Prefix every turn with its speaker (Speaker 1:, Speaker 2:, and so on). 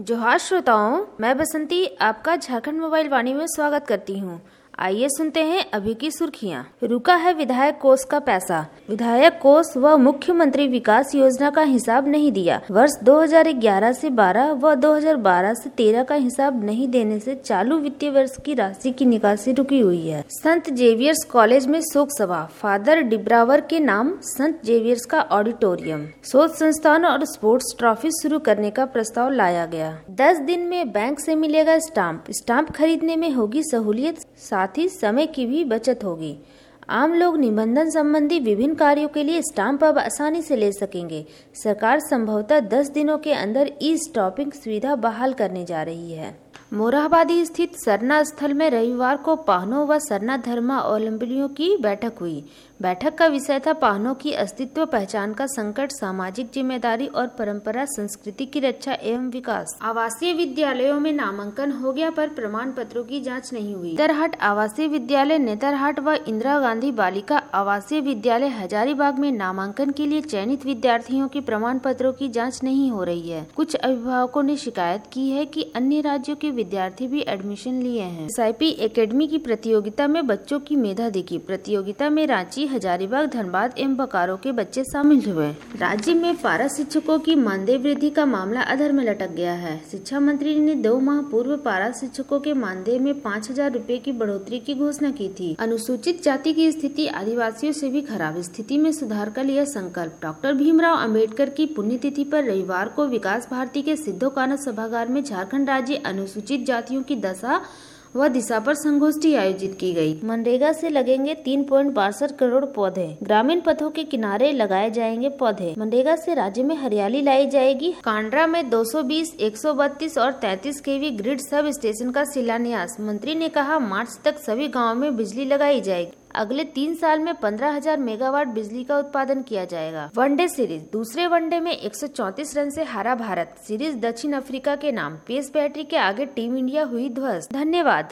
Speaker 1: जोहार श्रोताओं, मैं बसंती आपका झारखंड मोबाइल वाणी में स्वागत करती हूँ। आइए सुनते हैं अभी की सुर्खियाँ। रुका है विधायक कोष का पैसा। विधायक कोष व मुख्यमंत्री विकास योजना का हिसाब नहीं दिया। वर्ष 2011 से 12 व 2012 से 13 का हिसाब नहीं देने से चालू वित्तीय वर्ष की राशि की निकासी रुकी हुई है। संत जेवियर्स कॉलेज में शोक सभा। फादर डिब्रावर के नाम संत जेवियर्स का ऑडिटोरियम। शोध संस्थान और स्पोर्ट्स ट्रॉफी शुरू करने का प्रस्ताव लाया गया। 10 दिन में बैंक से मिलेगा स्टाम्प खरीदने में होगी सहूलियत, साथ ही समय की भी बचत होगी। आम लोग निबंधन संबंधी विभिन्न कार्यों के लिए स्टाम्प अब आसानी से ले सकेंगे। सरकार संभवतः 10 दिनों के अंदर ई स्टाम्पिंग सुविधा बहाल करने जा रही है। मोरहाबादी स्थित सरना स्थल में रविवार को पाहनों व सरना धर्मावलंबियों की बैठक हुई। बैठक का विषय था पाहनों की अस्तित्व पहचान का संकट, सामाजिक जिम्मेदारी और परंपरा संस्कृति की रक्षा एवं विकास। आवासीय विद्यालयों में नामांकन हो गया पर प्रमाण पत्रों की जांच नहीं हुई। नेतरहाट आवासीय विद्यालय, नेतरहाट व इंदिरा गांधी बालिका आवासीय विद्यालय हजारीबाग में नामांकन के लिए चयनित विद्यार्थियों के प्रमाण पत्रों की जाँच नहीं हो रही है। कुछ अभिभावकों ने शिकायत की है कि अन्य राज्यों के विद्यार्थी भी एडमिशन लिए हैं। SIP एकेडमी की प्रतियोगिता में बच्चों की मेधा देखी। प्रतियोगिता में रांची, हजारीबाग, धनबाद एवं बोकारो के बच्चे शामिल हुए। राज्य में पारा शिक्षकों की मानदेय वृद्धि का मामला अधर में लटक गया है। शिक्षा मंत्री ने 2 माह पूर्व पारा शिक्षकों के मानदेय में 5,000 रुपए की बढ़ोतरी की घोषणा की थी। अनुसूचित जाति की स्थिति आदिवासियों से भी खराब, स्थिति में सुधार का लिया संकल्प। डॉक्टर भीमराव अंबेडकर की पुण्यतिथि पर रविवार को विकास भारती के सिद्धो कानन सभागार में झारखंड राज्य अनुसूचित जातियों की दशा व दिशा पर संगोष्ठी आयोजित की गई। मनरेगा से लगेंगे 3.62 करोड़ पौधे। ग्रामीण पथों के किनारे लगाए जाएंगे पौधे। मनरेगा से राज्य में हरियाली लाई जाएगी। कांड्रा में 220, 132 और 33 kV ग्रिड सब स्टेशन का शिलान्यास। मंत्री ने कहा, मार्च तक सभी गाँव में बिजली लगाई जाएगी। अगले 3 साल में 15,000 मेगावाट बिजली का उत्पादन किया जाएगा। One day series. दूसरे वनडे में 134 रन से हारा भारत। सीरीज दक्षिण अफ्रीका के नाम। पेस बैटरी के आगे टीम इंडिया हुई ध्वस्त। धन्यवाद।